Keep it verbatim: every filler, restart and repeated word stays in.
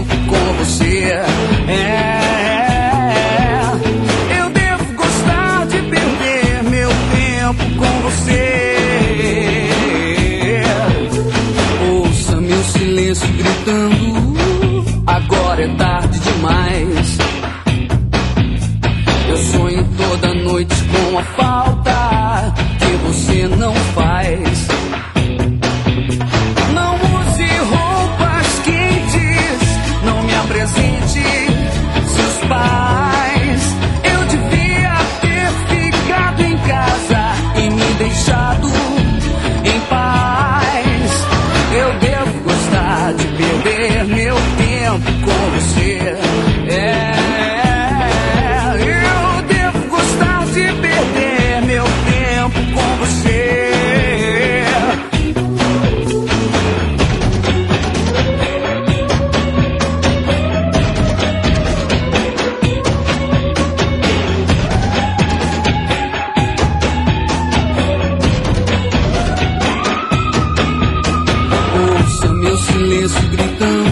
tempo com você. É, eu devo gostar de perder meu tempo com você. Ouça meu silêncio gritando, agora é tarde demais. Eu sonho toda noite com a falta que você não faz. Não use roupas quentes, não me apresente seus pais. Eu devia ter ficado em casa e me deixado em paz. Eu devo gostar de perder meu tempo com você. É, eu devo gostar de perder meu tempo com você. Ouça meu silêncio gritando,